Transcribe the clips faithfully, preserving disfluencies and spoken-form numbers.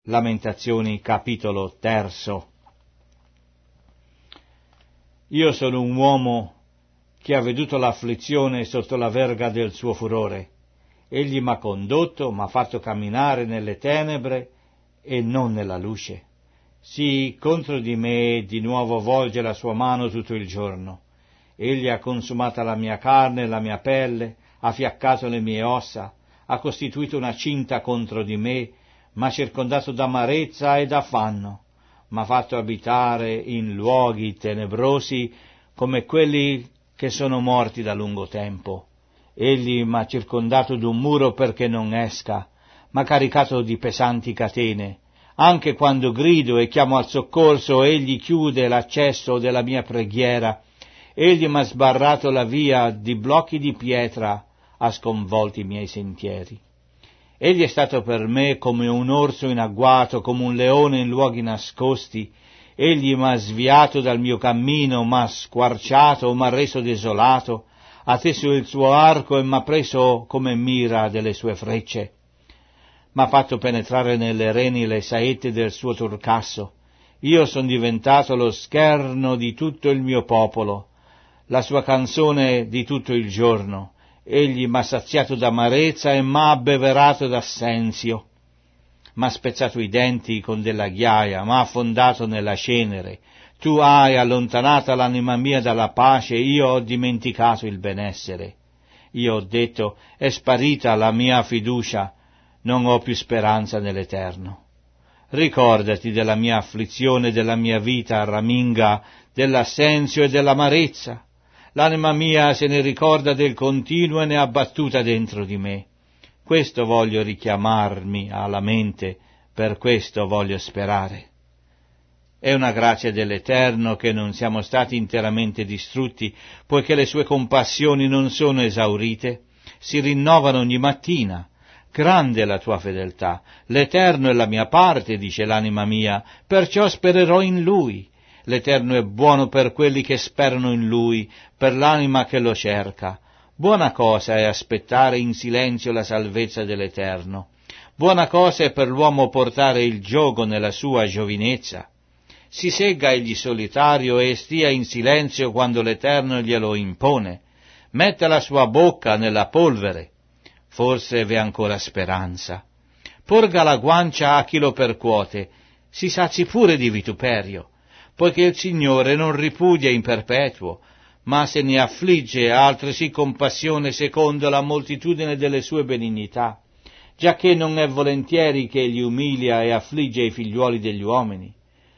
Lamentazioni, capitolo terzo. Io sono un uomo che ha veduto l'afflizione sotto la verga del suo furore. Egli m'ha condotto, m'ha fatto camminare nelle tenebre e non nella luce. Sì, contro di me di nuovo volge la sua mano tutto il giorno. Egli ha consumata la mia carne e la mia pelle, ha fiaccato le mie ossa, ha costituito una cinta contro di me, m'ha circondato d'amarezza e d'affanno, m'ha fatto abitare in luoghi tenebrosi come quelli che sono morti da lungo tempo. Egli m'ha circondato d'un muro perché non esca, m'ha caricato di pesanti catene. Anche quando grido e chiamo al soccorso, egli chiude l'accesso della mia preghiera. Egli m'ha sbarrato la via di blocchi di pietra, ha sconvolto i miei sentieri. Egli è stato per me come un orso in agguato, come un leone in luoghi nascosti. Egli m'ha sviato dal mio cammino, m'ha squarciato, m'ha reso desolato, ha teso il suo arco e m'ha preso come mira delle sue frecce. M'ha fatto penetrare nelle reni le saette del suo turcasso. Io son diventato lo scherno di tutto il mio popolo, la sua canzone di tutto il giorno. Egli m'ha saziato d'amarezza e m'ha abbeverato d'assenzio. M'ha spezzato i denti con della ghiaia, m'ha affondato nella cenere. Tu hai allontanata l'anima mia dalla pace, io ho dimenticato il benessere. Io ho detto, è sparita la mia fiducia, non ho più speranza nell'Eterno. Ricordati della mia afflizione, della mia vita raminga, dell'assenzio e dell'amarezza. L'anima mia se ne ricorda del continuo e ne ha battuta dentro di me. Questo voglio richiamarmi alla mente, per questo voglio sperare. È una grazia dell'Eterno che non siamo stati interamente distrutti, poiché le sue compassioni non sono esaurite, si rinnovano ogni mattina. Grande è la tua fedeltà, l'Eterno è la mia parte, dice l'anima mia, perciò spererò in Lui. L'Eterno è buono per quelli che sperano in Lui, per l'anima che lo cerca. Buona cosa è aspettare in silenzio la salvezza dell'Eterno. Buona cosa è per l'uomo portare il giogo nella sua giovinezza. Si segga egli solitario e stia in silenzio quando l'Eterno glielo impone. Metta la sua bocca nella polvere. Forse v'è ancora speranza. Porga la guancia a chi lo percuote, si sazi pure di vituperio, poiché il Signore non ripudia in perpetuo, ma se ne affligge altresì compassione secondo la moltitudine delle sue benignità, giacché non è volentieri che egli umilia e affligge i figliuoli degli uomini.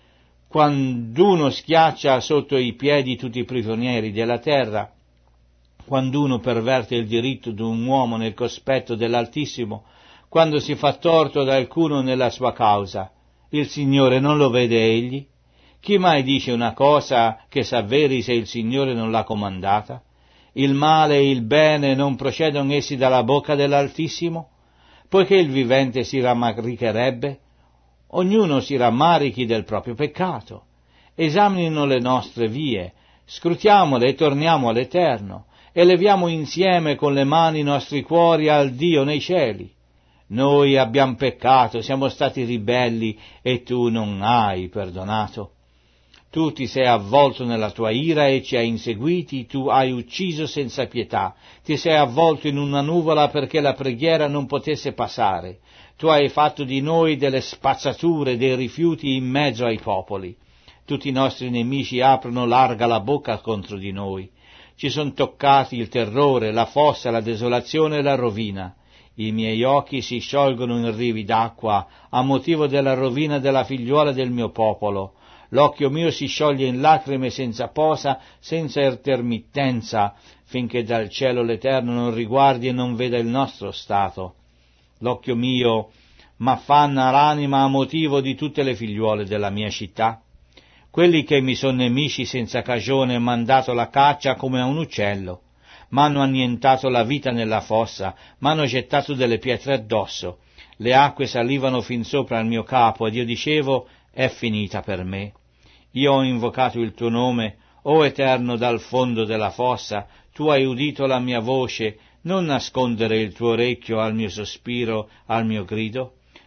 Quand'uno schiaccia sotto i piedi tutti i prigionieri della terra, quand'uno perverte il diritto d'un uomo nel cospetto dell'Altissimo, quando si fa torto da alcuno nella sua causa, il Signore non lo vede egli? Chi mai dice una cosa che s'avveri se il Signore non l'ha comandata? Il male e il bene non procedono essi dalla bocca dell'Altissimo? Poiché il vivente si rammaricherebbe? Ognuno si rammarichi del proprio peccato. Esaminino le nostre vie, scrutiamole e torniamo all'Eterno, e leviamo insieme con le mani i nostri cuori al Dio nei cieli. Noi abbiamo peccato, siamo stati ribelli, e tu non hai perdonato. Tu ti sei avvolto nella tua ira e ci hai inseguiti, tu hai ucciso senza pietà, ti sei avvolto in una nuvola perché la preghiera non potesse passare, tu hai fatto di noi delle spazzature, dei rifiuti in mezzo ai popoli. Tutti i nostri nemici aprono larga la bocca contro di noi, ci son toccati il terrore, la fossa, la desolazione e la rovina. I miei occhi si sciolgono in rivi d'acqua a motivo della rovina della figliuola del mio popolo. L'occhio mio si scioglie in lacrime senza posa, senza intermittenza, finché dal cielo l'Eterno non riguardi e non veda il nostro stato. L'occhio mio m'affanna l'anima a motivo di tutte le figliuole della mia città. Quelli che mi sono nemici senza cagione m'han dato la caccia come a un uccello, m'hanno annientato la vita nella fossa, m'hanno gettato delle pietre addosso. Le acque salivano fin sopra il mio capo ed io dicevo, è finita per me. Io ho invocato il tuo nome, o Eterno, dal fondo della fossa, tu hai udito la mia voce, non nascondere il tuo orecchio al mio sospiro, al mio grido.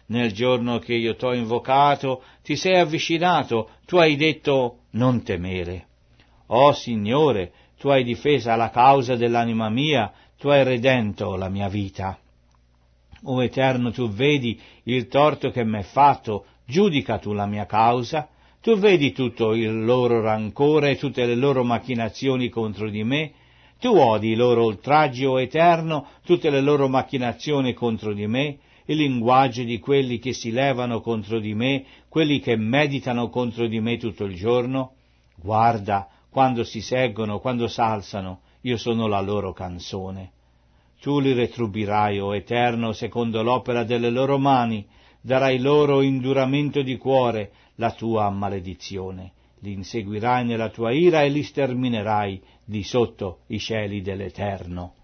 Nel giorno che io t'ho invocato, ti sei avvicinato, tu hai detto non temere. Oh Signore, tu hai difesa la causa dell'anima mia, tu hai redento la mia vita. O Eterno, tu vedi il torto che m'è fatto, giudica tu la mia causa, tu vedi tutto il loro rancore e tutte le loro macchinazioni contro di me, tu odi i loro oltraggi, o Eterno, tutte le loro macchinazioni contro di me, il linguaggio di quelli che si levano contro di me, quelli che meditano contro di me tutto il giorno. Guarda, quando si seggono, quando s'alzano, io sono la loro canzone. Tu li retribuirai, o Eterno, secondo l'opera delle loro mani, darai loro induramento di cuore, la tua maledizione. Li inseguirai nella tua ira e li sterminerai di sotto i cieli dell'Eterno.